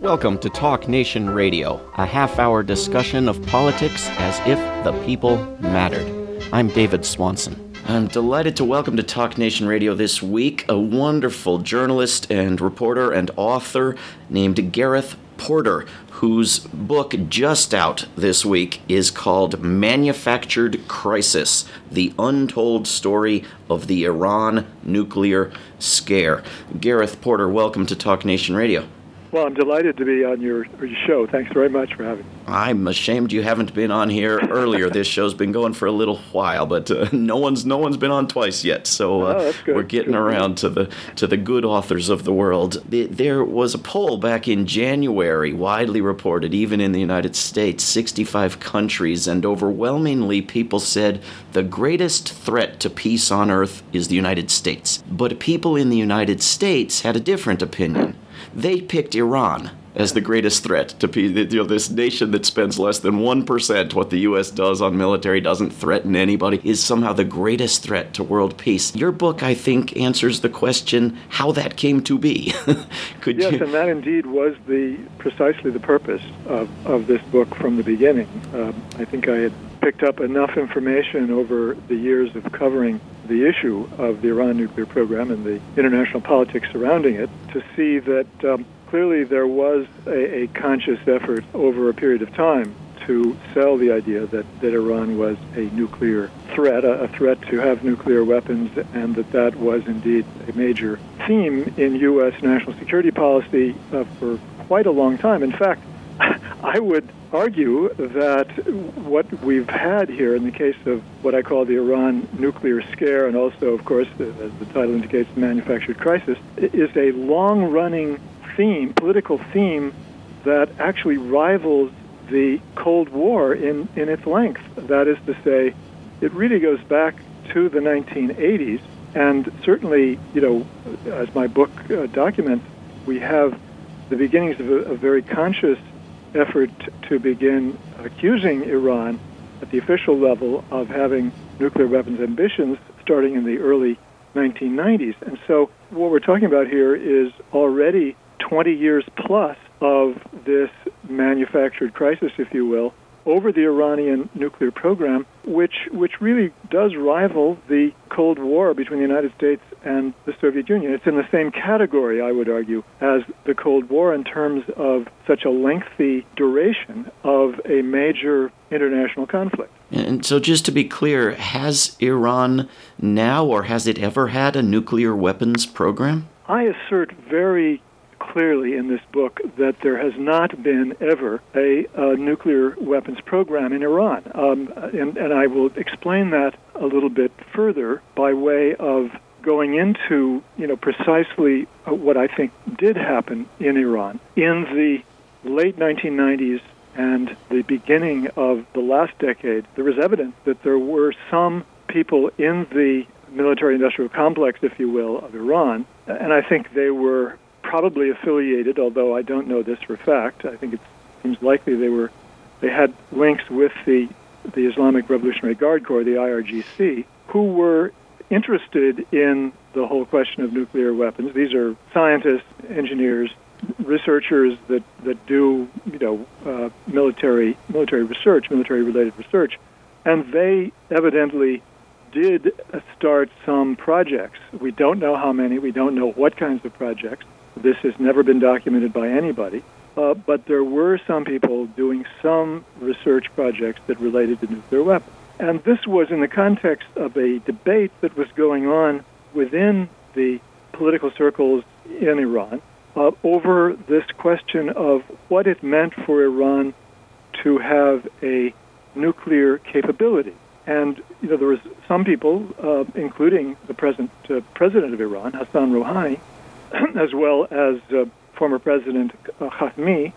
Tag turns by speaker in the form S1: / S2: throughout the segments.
S1: Welcome to Talk Nation Radio, a half-hour discussion of politics as if the people mattered. I'm David Swanson. I'm delighted to welcome to Talk Nation Radio this week a wonderful journalist and reporter and author named Gareth Porter, whose book just out this week is called Manufactured Crisis: The Untold Story of the Iran Nuclear Scare. Gareth Porter, welcome to Talk Nation Radio.
S2: Well, I'm delighted to be on your show. Thanks very much for having me.
S1: I'm ashamed you haven't been on here earlier. This show's been going for a little while, but no one's been on twice yet. So we're getting around to the good authors of the world. There was a poll back in January, widely reported, even in the United States, 65 countries, and overwhelmingly people said the greatest threat to peace on earth is the United States. But people in the United States had a different opinion. They picked Iran as the greatest threat to peace. This nation that spends less than 1% what the U.S. does on military, doesn't threaten anybody, is somehow the greatest threat to world peace. Your book, I think, answers the question how that came to be.
S2: Yes, and that indeed was precisely the purpose of this book from the beginning. I think I had picked up enough information over the years of covering the issue of the Iran nuclear program and the international politics surrounding it to see that clearly there was a conscious effort over a period of time to sell the idea that Iran was a nuclear threat, a threat to have nuclear weapons, and that was indeed a major theme in U.S. national security policy for quite a long time. In fact, I would argue that what we've had here in the case of what I call the Iran nuclear scare, and also, of course, as the title indicates, the manufactured crisis, is a long-running theme, political theme, that actually rivals the Cold War in its length. That is to say, it really goes back to the 1980s, and certainly, as my book documents, we have the beginnings of a very conscious effort to begin accusing Iran at the official level of having nuclear weapons ambitions starting in the early 1990s. And so what we're talking about here is already 20 years plus of this manufactured crisis, if you will, over the Iranian nuclear program, which really does rival the Cold War between the United States and the Soviet Union. It's in the same category, I would argue, as the Cold War in terms of such a lengthy duration of a major international conflict.
S1: And so just to be clear, has Iran now or has it ever had a nuclear weapons program? I
S2: assert very clearly in this book that there has not been ever a nuclear weapons program in Iran. And I will explain that a little bit further by way of going into, precisely what I think did happen in Iran. In the late 1990s and the beginning of the last decade, there was evidence that there were some people in the military-industrial complex, if you will, of Iran, and I think they were probably affiliated, although I don't know this for a fact. I think it seems likely they had links with the Islamic Revolutionary Guard Corps, the IRGC, who were interested in the whole question of nuclear weapons. These are scientists, engineers, researchers that do military research, military-related research, and they evidently did start some projects. We don't know how many. We don't know what kinds of projects. This has never been documented by anybody, but there were some people doing some research projects that related to nuclear weapons. And this was in the context of a debate that was going on within the political circles in Iran over this question of what it meant for Iran to have a nuclear capability. And, there was some people, including the present president of Iran, Hassan Rouhani, as well as former President Khatami,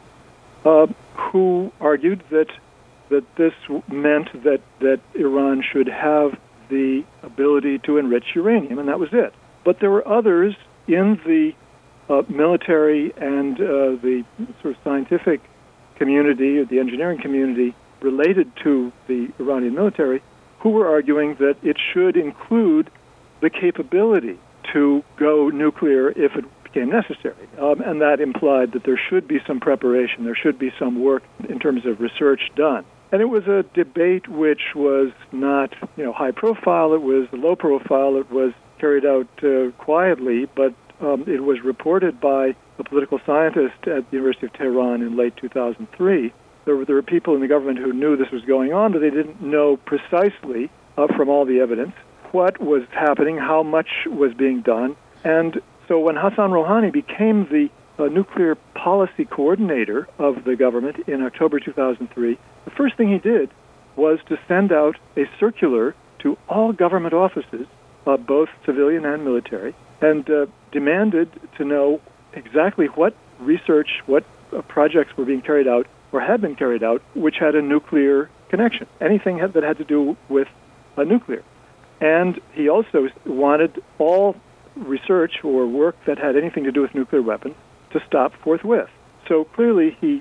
S2: who argued that this meant that Iran should have the ability to enrich uranium, and that was it. But there were others in the military and the sort of scientific community, or the engineering community related to the Iranian military, who were arguing that it should include the capability to go nuclear if it became necessary. And that implied that there should be some preparation, there should be some work in terms of research done. And it was a debate which was not, high profile. It was low profile. It was carried out quietly, but it was reported by a political scientist at the University of Tehran in late 2003. There were people in the government who knew this was going on, but they didn't know precisely from all the evidence what was happening, how much was being done. And so when Hassan Rouhani became the nuclear policy coordinator of the government in October 2003, the first thing he did was to send out a circular to all government offices, both civilian and military, and demanded to know exactly what research, what projects were being carried out or had been carried out which had a nuclear connection, anything that had to do with nuclear. And he also wanted all research or work that had anything to do with nuclear weapons to stop forthwith. So clearly he,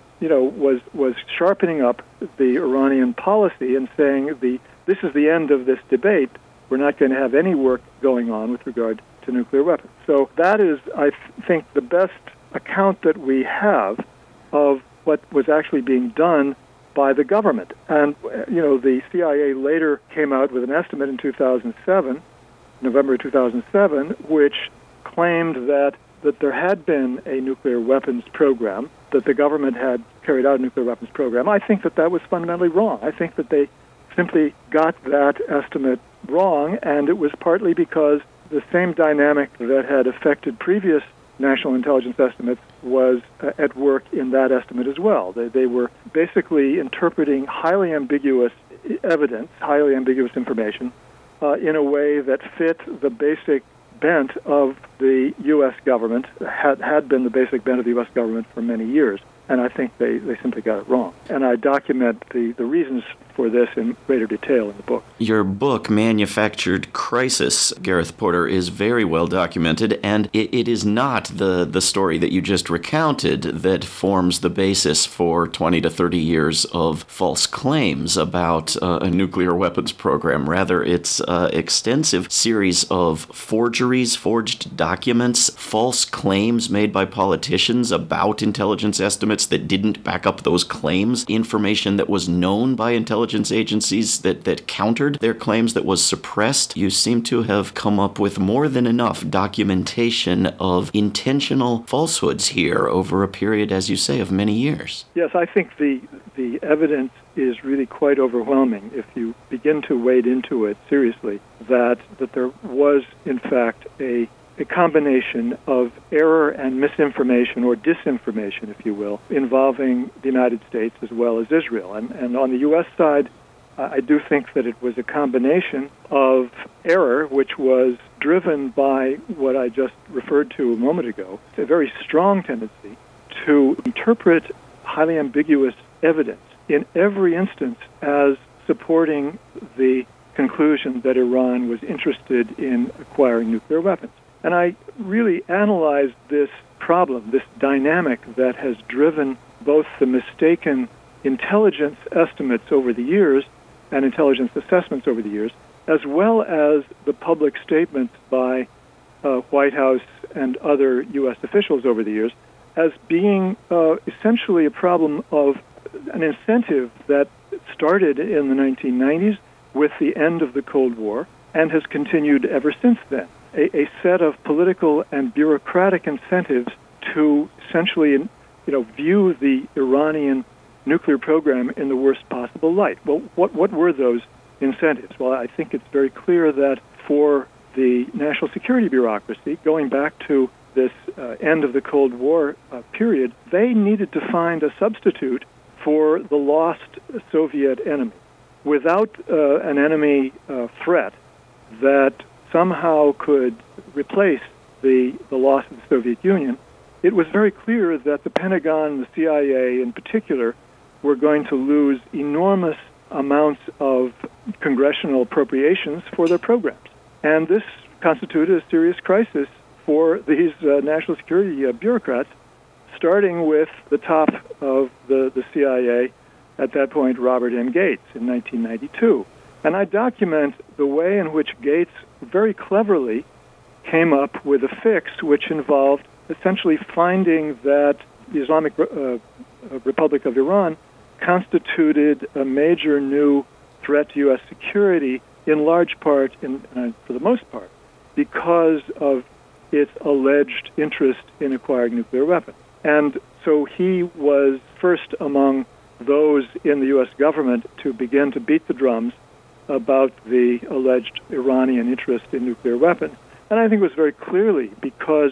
S2: was sharpening up the Iranian policy and saying this is the end of this debate. We're not going to have any work going on with regard to nuclear weapons. So that is, I think, the best account that we have of what was actually being done by the government. And, the CIA later came out with an estimate in 2007, November 2007, which claimed that there had been a nuclear weapons program, that the government had carried out a nuclear weapons program. I think that was fundamentally wrong. I think that they simply got that estimate wrong, and it was partly because the same dynamic that had affected previous national intelligence estimates was at work in that estimate as well. They were basically interpreting highly ambiguous evidence, highly ambiguous information, in a way that fit the basic bent of the U.S. government, had been the basic bent of the U.S. government for many years. And I think they simply got it wrong. And I document the reasons for this in greater detail in the book.
S1: Your book, Manufactured Crisis, Gareth Porter, is very well documented, and it is not the story that you just recounted that forms the basis for 20 to 30 years of false claims about a nuclear weapons program. Rather, it's an extensive series of forgeries, forged documents, false claims made by politicians about intelligence estimates that didn't back up those claims, information that was known by intelligence agencies that countered their claims, that was suppressed. You seem to have come up with more than enough documentation of intentional falsehoods here over a period, as you say, of many years.
S2: Yes, I think the evidence is really quite overwhelming if you begin to wade into it seriously, that there was, in fact, a combination of error and misinformation, or disinformation, if you will, involving the United States as well as Israel. And on the U.S. side, I do think that it was a combination of error, which was driven by what I just referred to a moment ago, a very strong tendency to interpret highly ambiguous evidence in every instance as supporting the conclusion that Iran was interested in acquiring nuclear weapons. And I really analyzed this problem, this dynamic that has driven both the mistaken intelligence estimates over the years and intelligence assessments over the years, as well as the public statements by White House and other U.S. officials over the years, as being essentially a problem of an incentive that started in the 1990s with the end of the Cold War and has continued ever since then. A set of political and bureaucratic incentives to essentially, view the Iranian nuclear program in the worst possible light. Well, what were those incentives? Well, I think it's very clear that for the national security bureaucracy, going back to this end of the Cold War period, they needed to find a substitute for the lost Soviet enemy. Without an enemy threat that somehow could replace the loss of the Soviet Union, it was very clear that the Pentagon, the CIA in particular, were going to lose enormous amounts of congressional appropriations for their programs. And this constituted a serious crisis for these national security bureaucrats, starting with the top of the CIA, at that point, Robert M. Gates, in 1992. And I document the way in which Gates very cleverly came up with a fix which involved essentially finding that the Islamic Republic of Iran constituted a major new threat to U.S. security, in large part, for the most part, because of its alleged interest in acquiring nuclear weapons. And so he was first among those in the U.S. government to begin to beat the drums about the alleged Iranian interest in nuclear weapons. And I think it was very clearly because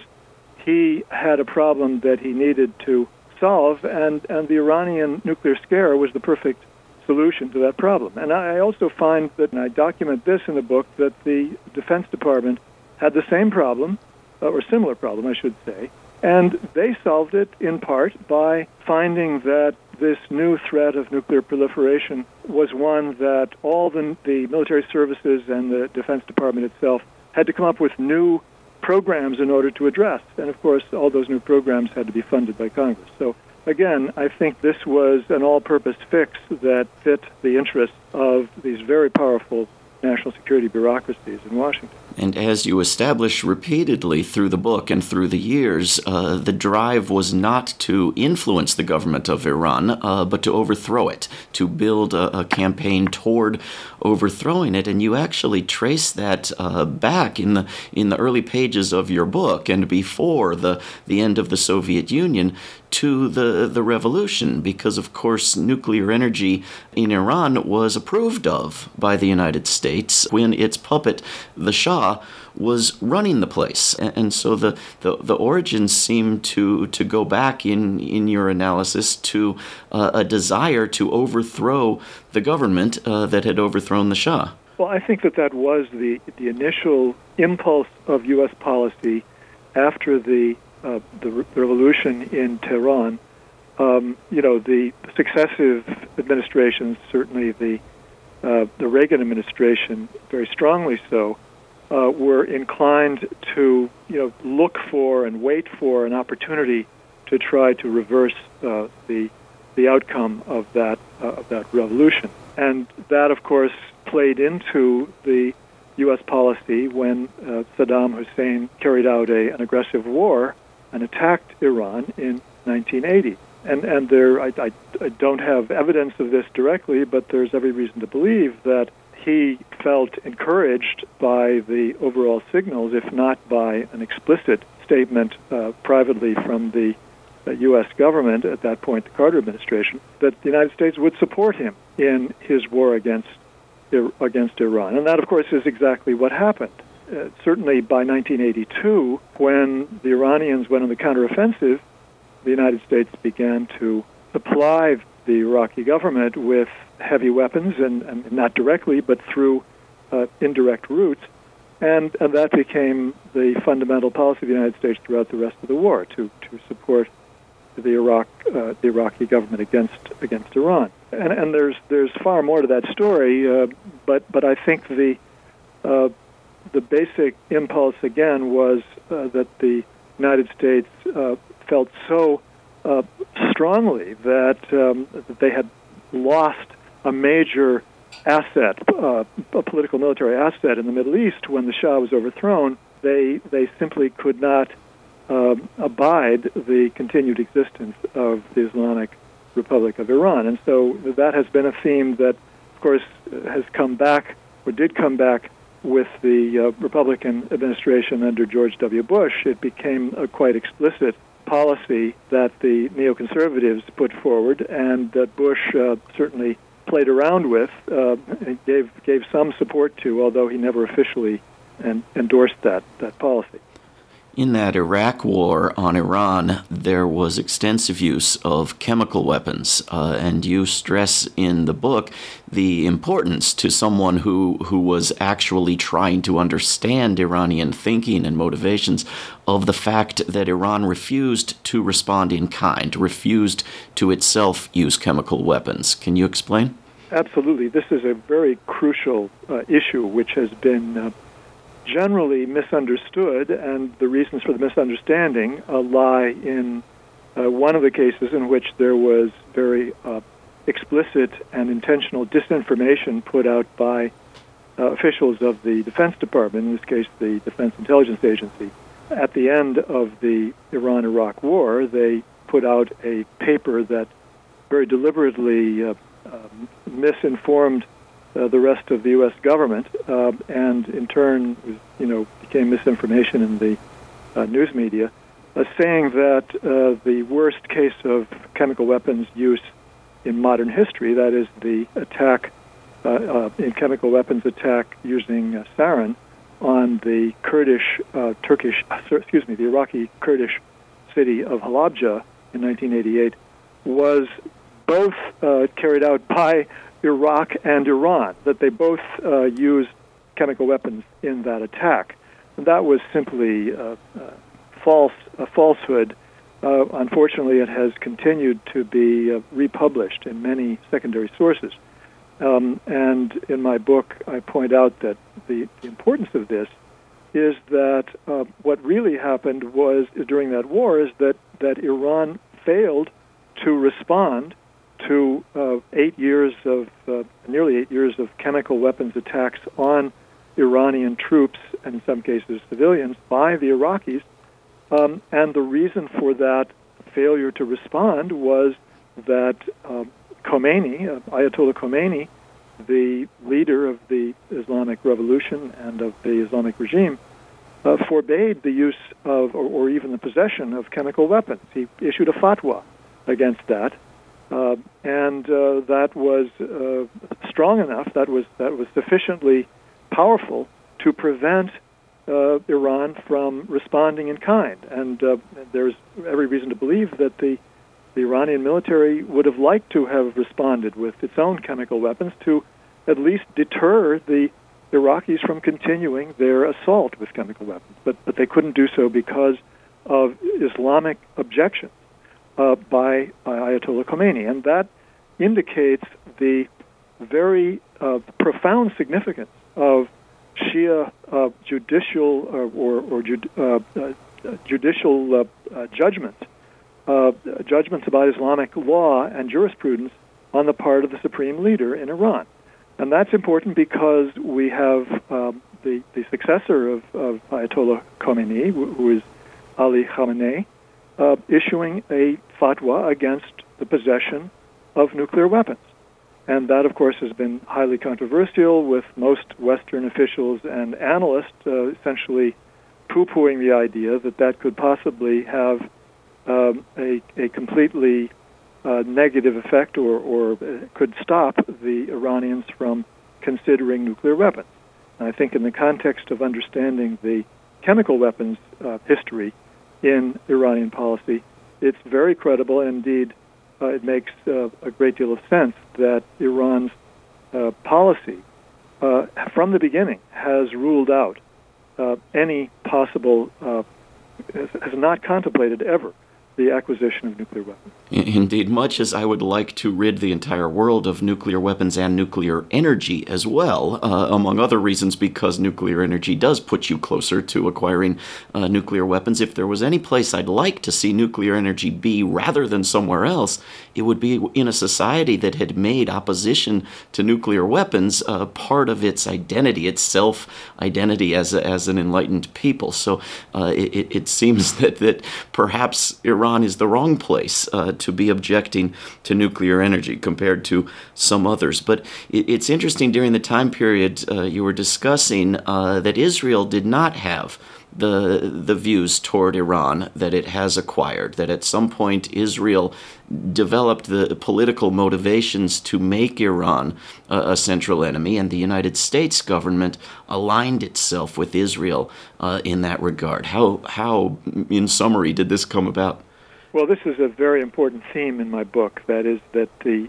S2: he had a problem that he needed to solve, and the Iranian nuclear scare was the perfect solution to that problem. And I also find that, and I document this in the book, that the Defense Department had the same problem, or similar problem, I should say, and they solved it in part by finding that this new threat of nuclear proliferation was one that all the military services and the Defense Department itself had to come up with new programs in order to address. And, of course, all those new programs had to be funded by Congress. So, again, I think this was an all-purpose fix that fit the interests of these very powerful national security bureaucracies in Washington.
S1: And as you establish repeatedly through the book and through the years, the drive was not to influence the government of Iran, but to overthrow it, to build a campaign toward overthrowing it. And you actually trace that back in the early pages of your book and before the end of the Soviet Union to the revolution, because, of course, nuclear energy in Iran was approved of by the United States when its puppet, the Shah, was running the place. And so the origins seem to go back in your analysis to a desire to overthrow the government that had overthrown the Shah.
S2: Well, I think that was the initial impulse of U.S. policy after the revolution in Tehran. The successive administrations, certainly the Reagan administration, very strongly so, were inclined to look for and wait for an opportunity to try to reverse the outcome of that revolution. And that, of course, played into the U.S. policy when Saddam Hussein carried out an aggressive war and attacked Iran in 1980. And there, I don't have evidence of this directly, but there's every reason to believe that he felt encouraged by the overall signals, if not by an explicit statement privately from the U.S. government, at that point the Carter administration, that the United States would support him in his war against Iran. And that, of course, is exactly what happened. Certainly by 1982, when the Iranians went on the counteroffensive, the United States began to supply the Iraqi government with heavy weapons, and not directly, but through indirect routes. And that became the fundamental policy of the United States throughout the rest of the war, to support the Iraqi government against Iran. And there's far more to that story, but I think the basic impulse again was that the United States felt so strongly that they had lost a major asset, a political military asset in the Middle East when the Shah was overthrown. They simply could not abide the continued existence of the Islamic Republic of Iran. And so that has been a theme that, of course, has come back, or did come back, with the Republican administration under George W. Bush. It became a quite explicit policy that the neoconservatives put forward, and that Bush certainly played around with, and gave some support to, although he never officially endorsed that policy.
S1: In that Iraq war on Iran, there was extensive use of chemical weapons, and you stress in the book the importance to someone who was actually trying to understand Iranian thinking and motivations of the fact that Iran refused to respond in kind, refused to itself use chemical weapons. Can you explain?
S2: Absolutely. This is a very crucial issue which has been generally misunderstood, and the reasons for the misunderstanding lie in one of the cases in which there was very explicit and intentional disinformation put out by officials of the Defense Department, in this case the Defense Intelligence Agency, at the end of the Iran-Iraq War, they put out a paper that very deliberately misinformed the rest of the U.S. government, and in turn, became misinformation in the news media, saying that the worst case of chemical weapons use in modern history, that is the attack, in chemical weapons attack using sarin on the the Iraqi Kurdish city of Halabja in 1988, was both carried out by Iraq and Iran, that they both used chemical weapons in that attack. And that was simply a falsehood. Unfortunately, it has continued to be republished in many secondary sources. And in my book, I point out that the importance of this is that what really happened was during that war is that Iran failed to respond to nearly 8 years of chemical weapons attacks on Iranian troops and in some cases civilians by the Iraqis. And the reason for that failure to respond was that Khomeini, Ayatollah Khomeini, the leader of the Islamic Revolution and of the Islamic regime, forbade the use of or even the possession of chemical weapons. He issued a fatwa against that, and that was strong enough. That was sufficiently powerful to prevent Iran from responding in kind. And there's every reason to believe that the Iranian military would have liked to have responded with its own chemical weapons to at least deter the Iraqis from continuing their assault with chemical weapons. But they couldn't do so because of Islamic objections by Ayatollah Khomeini. And that indicates the very profound significance of Shia judicial judicial judgments about Islamic law and jurisprudence on the part of the supreme leader in Iran. And that's important because we have the successor of Ayatollah Khomeini, who is Ali Khamenei, issuing a fatwa against the possession of nuclear weapons. And that, of course, has been highly controversial, with most Western officials and analysts essentially poo-pooing the idea that could possibly have a completely negative effect or could stop the Iranians from considering nuclear weapons. And I think in the context of understanding the chemical weapons history in Iranian policy, it's very credible, and indeed it makes a great deal of sense that Iran's policy from the beginning has ruled out any possible, has not contemplated ever the acquisition of nuclear weapons.
S1: Indeed, much as I would like to rid the entire world of nuclear weapons and nuclear energy as well, among other reasons because nuclear energy does put you closer to acquiring nuclear weapons. If there was any place I'd like to see nuclear energy be rather than somewhere else, it would be in a society that had made opposition to nuclear weapons part of its identity, its self-identity as an enlightened people. So it seems that perhaps Iran is the wrong place to be objecting to nuclear energy compared to some others. But it's interesting, during the time period you were discussing, that Israel did not have the views toward Iran that it has acquired, that at some point Israel developed the political motivations to make Iran a central enemy, and the United States government aligned itself with Israel in that regard. How, in summary, did this come about?
S2: Well, this is a very important theme in my book. That is that the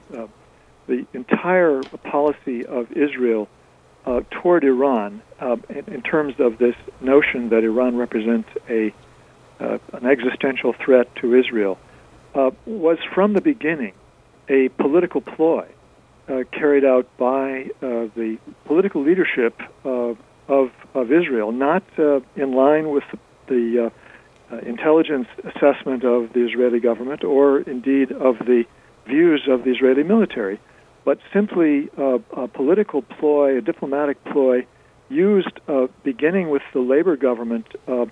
S2: entire policy of Israel toward Iran, in terms of this notion that Iran represents an existential threat to Israel, was from the beginning a political ploy carried out by the political leadership of Israel, not in line with the intelligence assessment of the Israeli government or indeed of the views of the Israeli military, but simply a political ploy, a diplomatic ploy, used beginning with the labor government of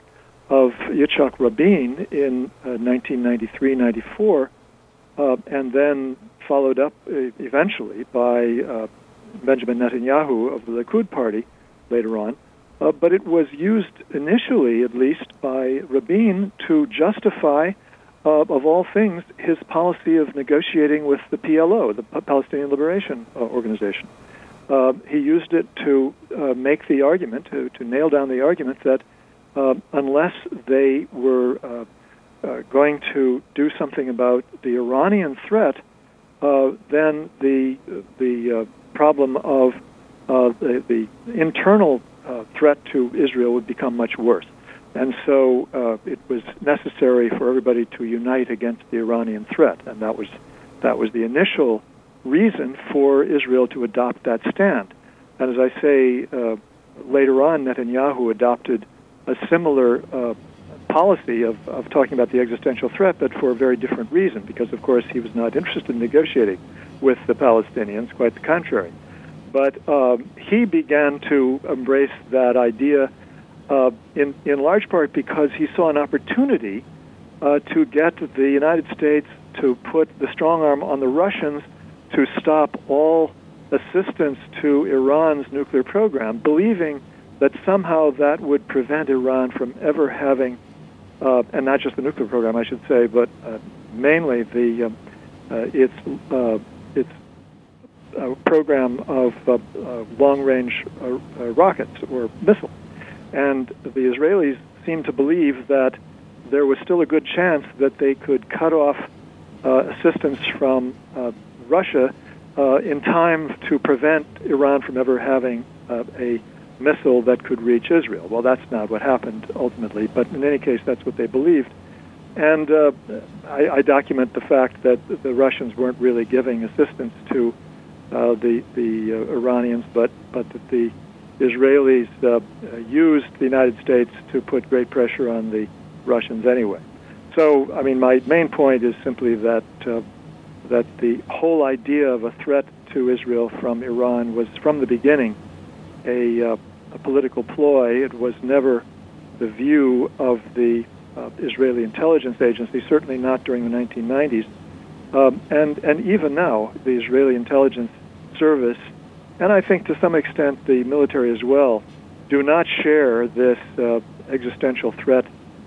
S2: of Yitzhak Rabin in 1993-94, and then followed up eventually by Benjamin Netanyahu of the Likud party later on. But it was used initially, at least, by Rabin to justify, of all things, his policy of negotiating with the PLO, the Palestinian Liberation Organization. He used it to make the argument, to nail down the argument that unless they were going to do something about the Iranian threat, then the problem of the internal threat to Israel would become much worse. And so it was necessary for everybody to unite against the Iranian threat, and that was the initial reason for Israel to adopt that stand. And as I say, later on, Netanyahu adopted a similar policy of talking about the existential threat, but for a very different reason, because, of course, he was not interested in negotiating with the Palestinians, quite the contrary. But he began to embrace that idea in large part because he saw an opportunity to get the United States to put the strong arm on the Russians to stop all assistance to Iran's nuclear program, believing that somehow that would prevent Iran from ever having, and not just the nuclear program, I should say, but mainly its program of long-range rockets or missiles. And the Israelis seemed to believe that there was still a good chance that they could cut off assistance from Russia in time to prevent Iran from ever having a missile that could reach Israel. Well, that's not what happened ultimately, but in any case, that's what they believed. And I document the fact that the Russians weren't really giving assistance to the Iranians, but that the Israelis used the United States to put great pressure on the Russians anyway. So, I mean, my main point is simply that the whole idea of a threat to Israel from Iran was, from the beginning, a political ploy. It was never the view of the Israeli intelligence agency, certainly not during the 1990s. And even now, the Israeli intelligence service, and I think to some extent the military as well, do not share this existential threat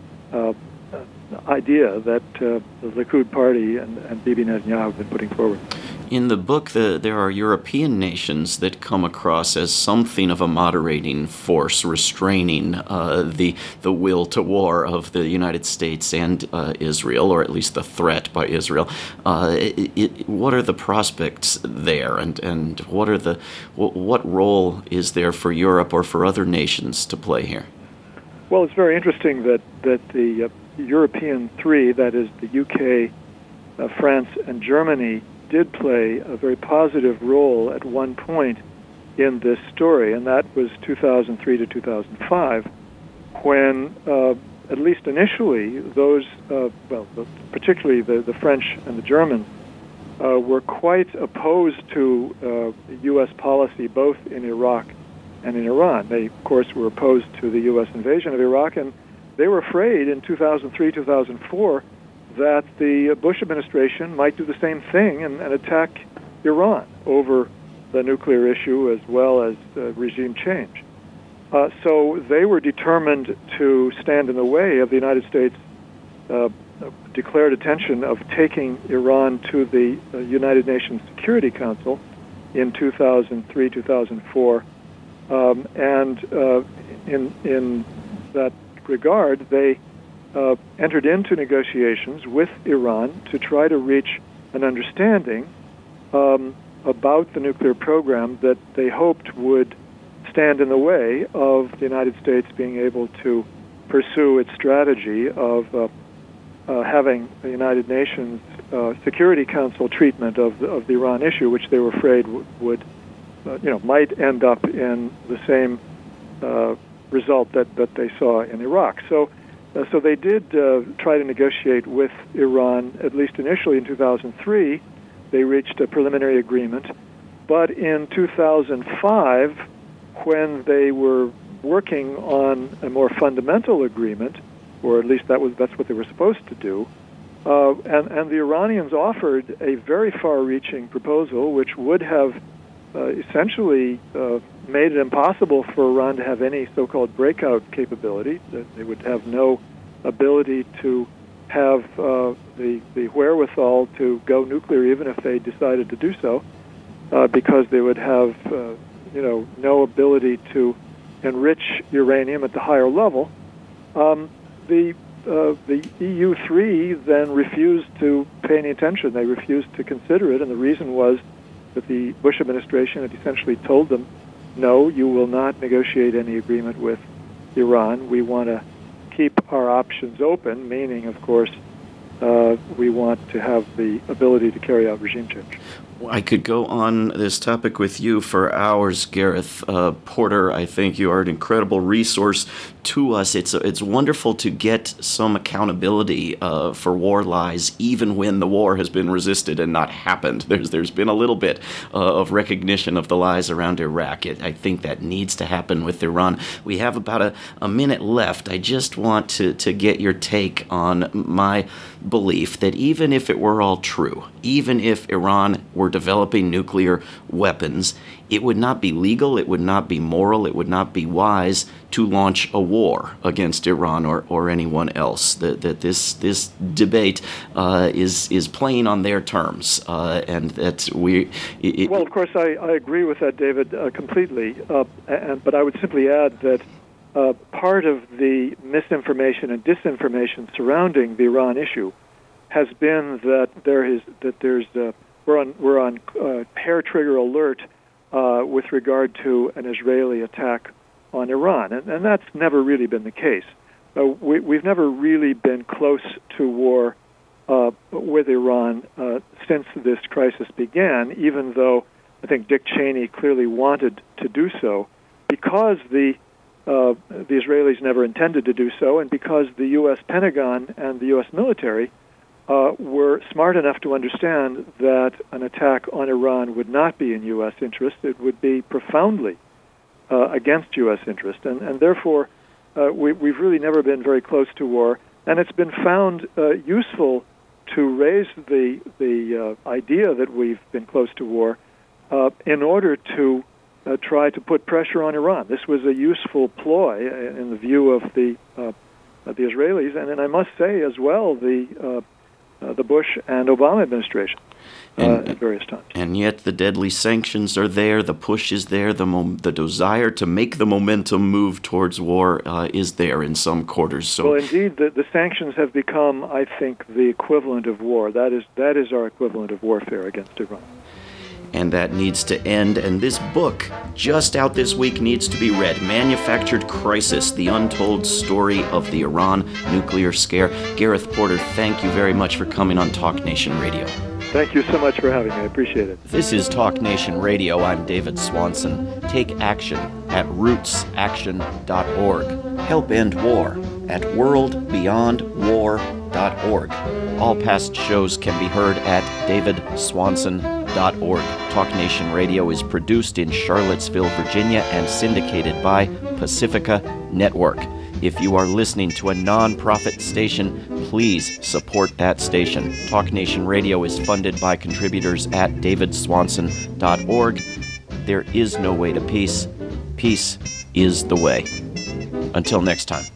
S2: idea that the Likud party and Bibi Netanyahu have been putting forward.
S1: In the book, there are European nations that come across as something of a moderating force, restraining the will to war of the United States and Israel, or at least the threat by Israel. What are the prospects there, and what role is there for Europe or for other nations to play here?
S2: Well, it's very interesting that the European three, that is the UK, France, and Germany, did play a very positive role at one point in this story, and that was 2003 to 2005, when, at least initially, those, particularly the French and the Germans, were quite opposed to U.S. policy both in Iraq and in Iran. They, of course, were opposed to the U.S. invasion of Iraq, and they were afraid in 2003, 2004, that the Bush administration might do the same thing and attack Iran over the nuclear issue as well as regime change. So they were determined to stand in the way of the United States' declared intention of taking Iran to the United Nations Security Council in 2003, 2004. And in that regard, they entered into negotiations with Iran to try to reach an understanding about the nuclear program that they hoped would stand in the way of the United States being able to pursue its strategy of having the United Nations Security Council treatment of the Iran issue, which they were afraid would might end up in the same result that they saw in Iraq. So they did try to negotiate with Iran, at least initially in 2003. They reached a preliminary agreement. But in 2005, when they were working on a more fundamental agreement, or at least that's what they were supposed to do. And the Iranians offered a very far-reaching proposal, which would have essentially made it impossible for Iran to have any so-called breakout capability. They would have no ability to have the wherewithal to go nuclear, even if they decided to do so, because they would have no ability to enrich uranium at the higher level. The EU3 then refused to pay any attention. They refused to consider it, and the reason was that the Bush administration had essentially told them, no, you will not negotiate any agreement with Iran. We want to keep our options open, meaning, of course, we want to have the ability to carry out regime change.
S1: I could go on this topic with you for hours, Gareth Porter. I think you are an incredible resource to us. It's wonderful to get some accountability for war lies, even when the war has been resisted and not happened. There's been a little bit of recognition of the lies around Iraq. I think that needs to happen with Iran. We have about a minute left. I just want to get your take on my belief that even if it were all true, even if Iran were developing nuclear weapons, it would not be legal, it would not be moral, it would not be wise to launch a war against Iran or anyone else. That this debate is playing on their terms, and that we.
S2: Well, of course, I agree with that, David, completely. But I would simply add that part of the misinformation and disinformation surrounding the Iran issue has been that we're on hair trigger alert with regard to an Israeli attack on Iran, and that's never really been the case. We've never really been close to war with Iran since this crisis began, even though I think Dick Cheney clearly wanted to do so, because the Israelis never intended to do so, and because the U.S. Pentagon and the U.S. military were smart enough to understand that an attack on Iran would not be in U.S. interest. It would be profoundly against U.S. interest. And therefore, we've really never been very close to war. And it's been found useful to raise the idea that we've been close to war in order to try to put pressure on Iran. This was a useful ploy in the view of the Israelis, and I must say as well the Bush and Obama administration at various times.
S1: And yet the deadly sanctions are there, the push is there, the desire to make the momentum move towards war is there in some quarters. So,
S2: well, indeed, the sanctions have become, I think, the equivalent of war. That is our equivalent of warfare against Iran.
S1: And that needs to end. And this book, just out this week, needs to be read. Manufactured Crisis, The Untold Story of the Iran Nuclear Scare. Gareth Porter, thank you very much for coming on Talk Nation Radio.
S2: Thank you so much for having me. I appreciate it.
S1: This is Talk Nation Radio. I'm David Swanson. Take action at rootsaction.org. Help end war at worldbeyondwar.org. All past shows can be heard at davidswanson.org. Talk Nation Radio is produced in Charlottesville, Virginia, and syndicated by Pacifica Network. If you are listening to a non-profit station, please support that station. Talk Nation Radio is funded by contributors at davidswanson.org. There is no way to peace. Peace is the way. Until next time.